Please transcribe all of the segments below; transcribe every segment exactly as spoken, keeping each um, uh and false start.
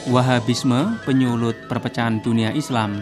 Wahabisme penyulut perpecahan dunia Islam.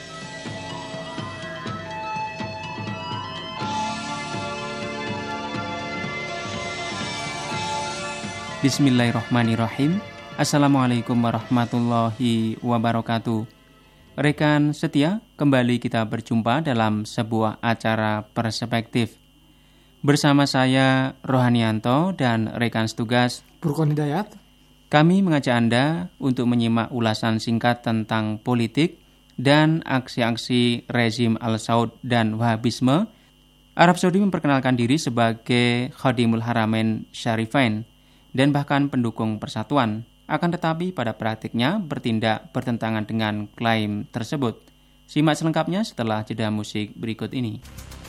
Bismillahirrahmanirrahim. Assalamualaikum warahmatullahi wabarakatuh. Rekan setia, kembali kita berjumpa dalam sebuah acara perspektif. Bersama saya Rohanianto dan rekan setugas Burkon Hidayat. Kami mengajak Anda untuk menyimak ulasan singkat tentang politik dan aksi-aksi rezim Al-Saud dan Wahabisme. Arab Saudi memperkenalkan diri sebagai Khadimul Haramain Syarifain dan bahkan pendukung persatuan. Akan tetapi pada praktiknya bertindak bertentangan dengan klaim tersebut. Simak selengkapnya setelah jeda musik berikut ini.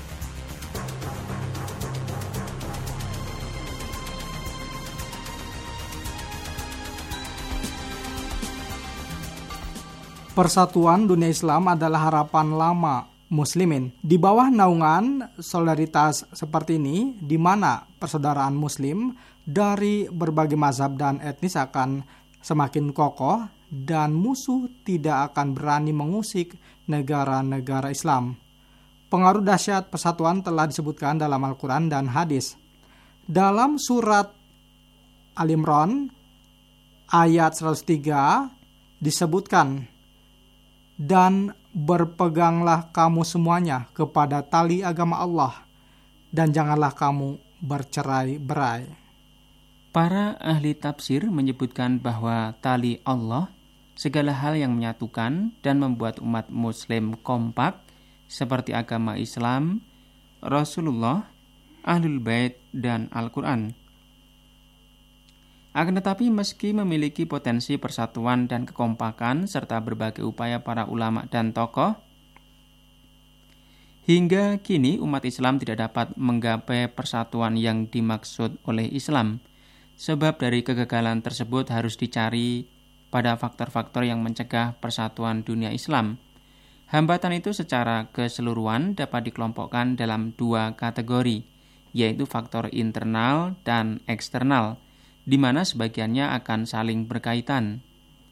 Persatuan dunia Islam adalah harapan lama muslimin. Di bawah naungan solidaritas seperti ini, di mana persaudaraan muslim dari berbagai mazhab dan etnis akan semakin kokoh dan musuh tidak akan berani mengusik negara-negara Islam. Pengaruh dahsyat persatuan telah disebutkan dalam Al-Quran dan hadis. Dalam surat Al-Imran ayat seratus tiga disebutkan, dan berpeganglah kamu semuanya kepada tali agama Allah, dan janganlah kamu bercerai-berai. Para ahli tafsir menyebutkan bahwa tali Allah, segala hal yang menyatukan dan membuat umat muslim kompak, seperti agama Islam, Rasulullah, Ahlul Bait, dan Al-Quran. Akan tetapi meski memiliki potensi persatuan dan kekompakan serta berbagai upaya para ulama dan tokoh, hingga kini umat Islam tidak dapat menggapai persatuan yang dimaksud oleh Islam. Sebab dari kegagalan tersebut harus dicari pada faktor-faktor yang mencegah persatuan dunia Islam. Hambatan itu secara keseluruhan dapat dikelompokkan dalam dua kategori, yaitu faktor internal dan eksternal, di mana sebagiannya akan saling berkaitan.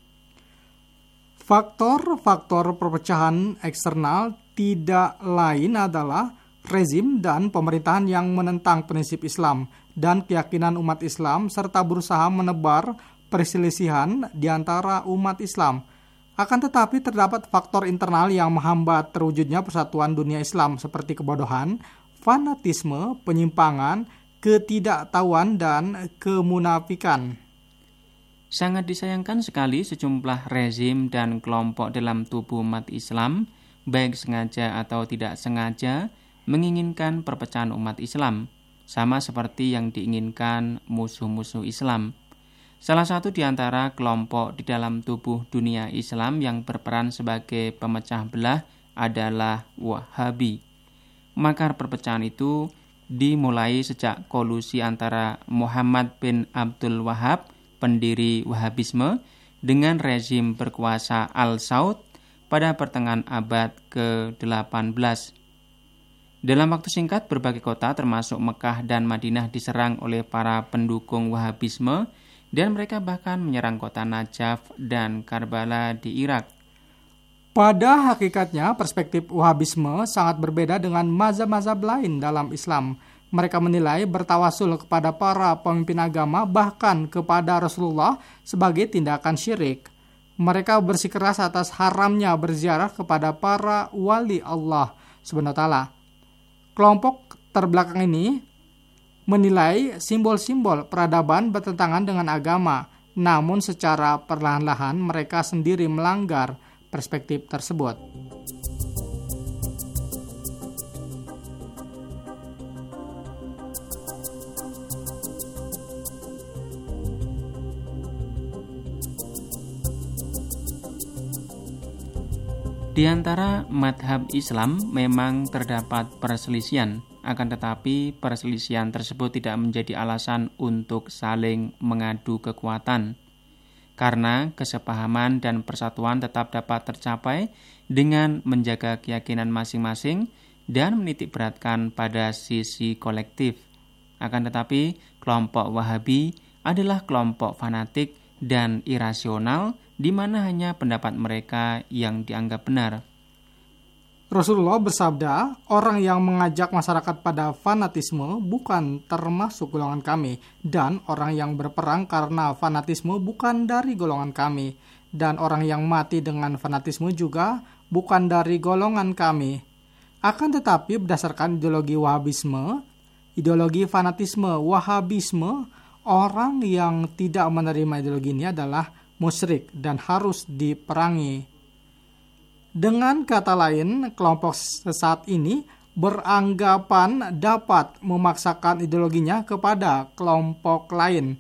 Faktor-faktor perpecahan eksternal tidak lain adalah rezim dan pemerintahan yang menentang prinsip Islam dan keyakinan umat Islam serta berusaha menebar perselisihan di antara umat Islam. Akan tetapi terdapat faktor internal yang menghambat terwujudnya persatuan dunia Islam seperti kebodohan, fanatisme, penyimpangan, ketidaktahuan, dan kemunafikan. Sangat disayangkan sekali sejumlah rezim dan kelompok dalam tubuh umat Islam, baik sengaja atau tidak sengaja, menginginkan perpecahan umat Islam, sama seperti yang diinginkan musuh-musuh Islam. Salah satu di antara kelompok di dalam tubuh dunia Islam yang berperan sebagai pemecah belah adalah Wahabi. Makar perpecahan itu dimulai sejak kolusi antara Muhammad bin Abdul Wahab, pendiri Wahabisme, dengan rezim berkuasa Al-Saud pada pertengahan abad ke delapan belas. Dalam waktu singkat, berbagai kota termasuk Mekah dan Madinah diserang oleh para pendukung Wahabisme, dan mereka bahkan menyerang kota Najaf dan Karbala di Irak. Pada hakikatnya, perspektif Wahabisme sangat berbeda dengan mazhab-mazhab lain dalam Islam. Mereka menilai bertawasul kepada para pemimpin agama, bahkan kepada Rasulullah, sebagai tindakan syirik. Mereka bersikeras atas haramnya berziarah kepada para wali Allah subhanahu wa taala. Kelompok terbelakang ini menilai simbol-simbol peradaban bertentangan dengan agama, namun secara perlahan-lahan mereka sendiri melanggar perspektif tersebut. Di antara madhab Islam memang terdapat perselisihan, akan tetapi perselisihan tersebut tidak menjadi alasan untuk saling mengadu kekuatan. Karena kesepahaman dan persatuan tetap dapat tercapai dengan menjaga keyakinan masing-masing dan menitik beratkan pada sisi kolektif. Akan tetapi, kelompok Wahabi adalah kelompok fanatik dan irasional di mana hanya pendapat mereka yang dianggap benar. Rasulullah bersabda, orang yang mengajak masyarakat pada fanatisme bukan termasuk golongan kami, dan orang yang berperang karena fanatisme bukan dari golongan kami, dan orang yang mati dengan fanatisme juga bukan dari golongan kami. Akan tetapi berdasarkan ideologi Wahabisme, ideologi fanatisme Wahabisme, orang yang tidak menerima ideologi ini adalah musyrik dan harus diperangi. Dengan kata lain, kelompok sesat ini beranggapan dapat memaksakan ideologinya kepada kelompok lain.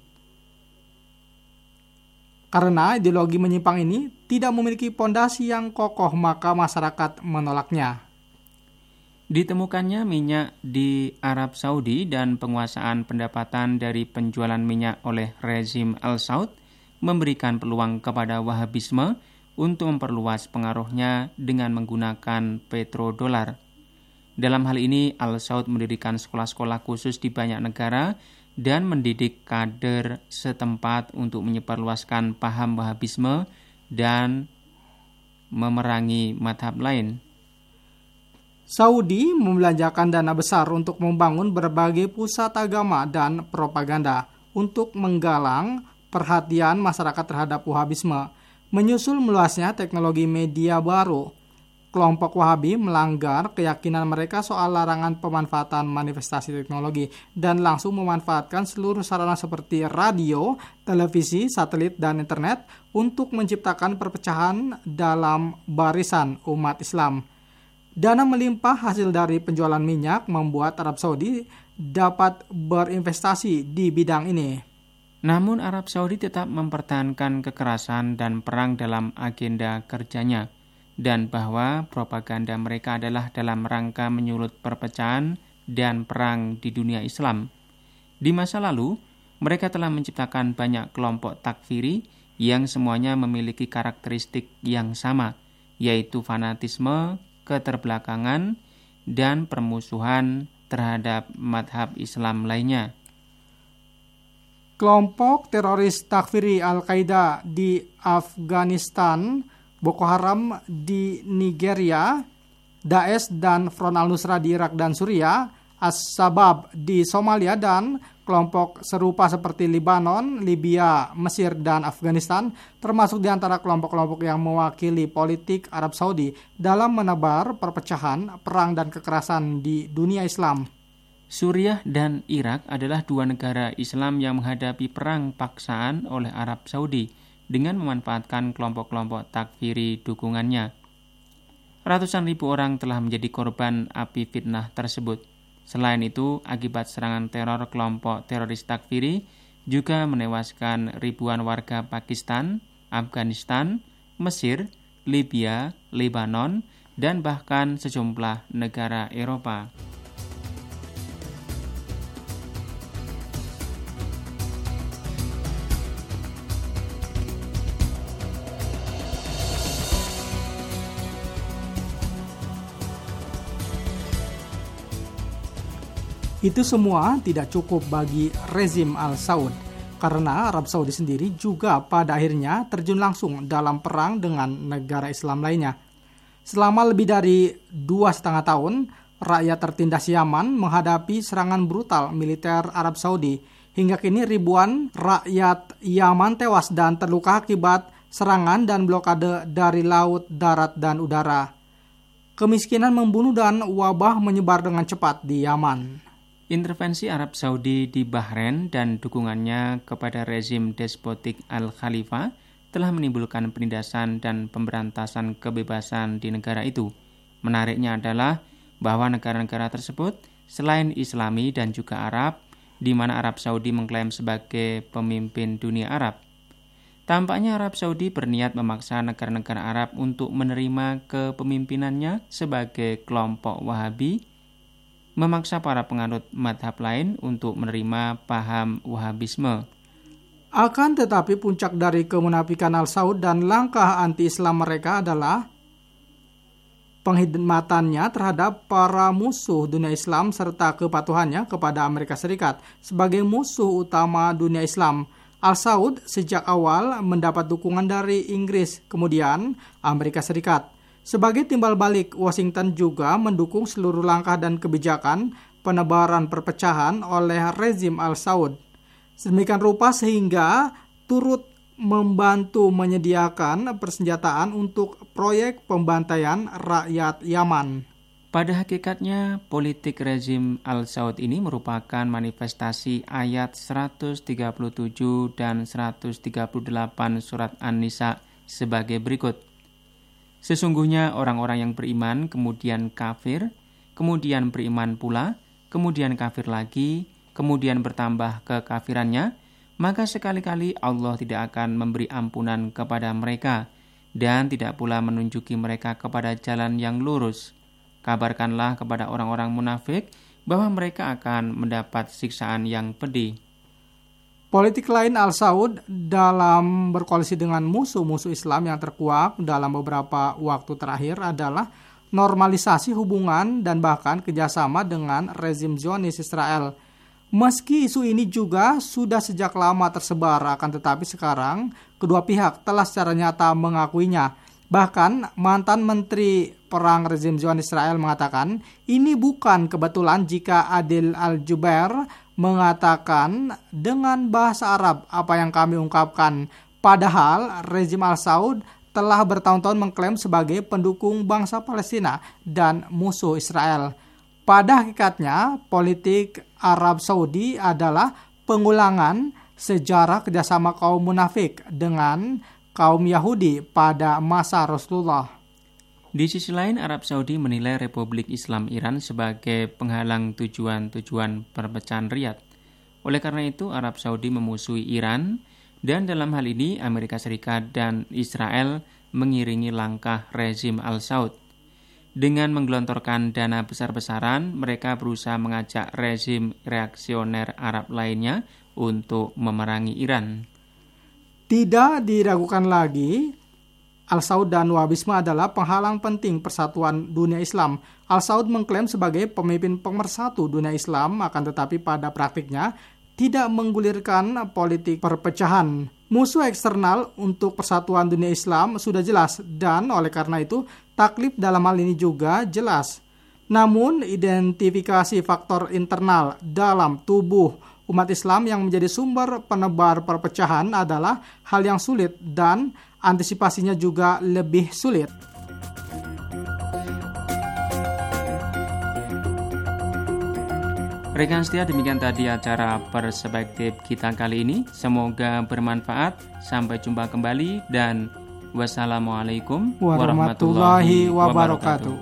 Karena ideologi menyimpang ini tidak memiliki pondasi yang kokoh, maka masyarakat menolaknya. Ditemukannya minyak di Arab Saudi dan penguasaan pendapatan dari penjualan minyak oleh rezim Al-Saud memberikan peluang kepada Wahabisme untuk memperluas pengaruhnya dengan menggunakan petrodolar. Dalam hal ini, Al-Saud mendirikan sekolah-sekolah khusus di banyak negara dan mendidik kader setempat untuk menyebarluaskan paham Wahabisme dan memerangi madhab lain. Saudi membelanjakan dana besar untuk membangun berbagai pusat agama dan propaganda untuk menggalang perhatian masyarakat terhadap Wahabisme. Menyusul meluasnya teknologi media baru, kelompok Wahabi melanggar keyakinan mereka soal larangan pemanfaatan manifestasi teknologi dan langsung memanfaatkan seluruh sarana seperti radio, televisi, satelit, dan internet untuk menciptakan perpecahan dalam barisan umat Islam. Dana melimpah hasil dari penjualan minyak membuat Arab Saudi dapat berinvestasi di bidang ini. Namun Arab Saudi tetap mempertahankan kekerasan dan perang dalam agenda kerjanya, dan bahwa propaganda mereka adalah dalam rangka menyulut perpecahan dan perang di dunia Islam. Di masa lalu, mereka telah menciptakan banyak kelompok takfiri yang semuanya memiliki karakteristik yang sama, yaitu fanatisme, keterbelakangan, dan permusuhan terhadap madhab Islam lainnya. Kelompok teroris takfiri Al-Qaeda di Afghanistan, Boko Haram di Nigeria, Daesh dan Front Al-Nusra di Irak dan Suriah, As-Sabab di Somalia, dan kelompok serupa seperti Lebanon, Libya, Mesir, dan Afghanistan termasuk di antara kelompok-kelompok yang mewakili politik Arab Saudi dalam menebar perpecahan, perang, dan kekerasan di dunia Islam. Suriah dan Irak adalah dua negara Islam yang menghadapi perang paksaan oleh Arab Saudi dengan memanfaatkan kelompok-kelompok takfiri dukungannya. Ratusan ribu orang telah menjadi korban api fitnah tersebut. Selain itu, akibat serangan teror kelompok teroris takfiri juga menewaskan ribuan warga Pakistan, Afghanistan, Mesir, Libya, Lebanon, dan bahkan sejumlah negara Eropa. Itu semua tidak cukup bagi rezim Al-Saud, karena Arab Saudi sendiri juga pada akhirnya terjun langsung dalam perang dengan negara Islam lainnya. Selama lebih dari dua setengah tahun, rakyat tertindas Yaman menghadapi serangan brutal militer Arab Saudi. Hingga kini ribuan rakyat Yaman tewas dan terluka akibat serangan dan blokade dari laut, darat, dan udara. Kemiskinan membunuh dan wabah menyebar dengan cepat di Yaman. Intervensi Arab Saudi di Bahrain dan dukungannya kepada rezim despotik Al-Khalifah telah menimbulkan penindasan dan pemberantasan kebebasan di negara itu. Menariknya adalah bahwa negara-negara tersebut selain Islami dan juga Arab, di mana Arab Saudi mengklaim sebagai pemimpin dunia Arab. Tampaknya Arab Saudi berniat memaksa negara-negara Arab untuk menerima kepemimpinannya sebagai kelompok Wahabi, memaksa para penganut madhab lain untuk menerima paham Wahabisme. Akan tetapi puncak dari kemunafikan Al-Saud dan langkah anti-Islam mereka adalah penghormatannya terhadap para musuh dunia Islam serta kepatuhannya kepada Amerika Serikat sebagai musuh utama dunia Islam. Al-Saud sejak awal mendapat dukungan dari Inggris, kemudian Amerika Serikat. Sebagai timbal balik, Washington juga mendukung seluruh langkah dan kebijakan penebaran perpecahan oleh rezim Al-Saud. Sedemikian rupa sehingga turut membantu menyediakan persenjataan untuk proyek pembantaian rakyat Yaman. Pada hakikatnya, politik rezim Al-Saud ini merupakan manifestasi ayat seratus tiga puluh tujuh dan seratus tiga puluh delapan surat An-Nisa sebagai berikut. Sesungguhnya orang-orang yang beriman kemudian kafir, kemudian beriman pula, kemudian kafir lagi, kemudian bertambah kekafirannya, maka sekali-kali Allah tidak akan memberi ampunan kepada mereka dan tidak pula menunjuki mereka kepada jalan yang lurus. Kabarkanlah kepada orang-orang munafik bahwa mereka akan mendapat siksaan yang pedih. Politik lain Al-Saud dalam berkoalisi dengan musuh-musuh Islam yang terkuak dalam beberapa waktu terakhir adalah normalisasi hubungan dan bahkan kerjasama dengan rezim Zionis Israel. Meski isu ini juga sudah sejak lama tersebar, akan tetapi sekarang kedua pihak telah secara nyata mengakuinya. Bahkan mantan Menteri Perang rezim Zionis Israel mengatakan, ini bukan kebetulan jika Adil Al-Jubair mengatakan dengan bahasa Arab apa yang kami ungkapkan. Padahal rezim Al-Saud telah bertahun-tahun mengklaim sebagai pendukung bangsa Palestina dan musuh Israel. Pada hakikatnya, politik Arab Saudi adalah pengulangan sejarah kerjasama kaum munafik dengan kaum Yahudi pada masa Rasulullah. Di sisi lain, Arab Saudi menilai Republik Islam Iran sebagai penghalang tujuan-tujuan perpecahan Riyadh. Oleh karena itu, Arab Saudi memusuhi Iran, dan dalam hal ini Amerika Serikat dan Israel mengiringi langkah rezim Al-Saud. Dengan menggelontorkan dana besar-besaran, mereka berusaha mengajak rezim reaksioner Arab lainnya untuk memerangi Iran. Tidak diragukan lagi, Al-Saud dan Wahabisme adalah penghalang penting persatuan dunia Islam. Al-Saud mengklaim sebagai pemimpin pemersatu dunia Islam, akan tetapi pada praktiknya tidak menggulirkan politik perpecahan. Musuh eksternal untuk persatuan dunia Islam sudah jelas, dan oleh karena itu taklif dalam hal ini juga jelas. Namun identifikasi faktor internal dalam tubuh umat Islam yang menjadi sumber penebar perpecahan adalah hal yang sulit dan antisipasinya juga lebih sulit. Rekan setia, demikian tadi acara Perspektif kita kali ini. Semoga bermanfaat. Sampai jumpa kembali dan wassalamualaikum warahmatullahi wabarakatuh.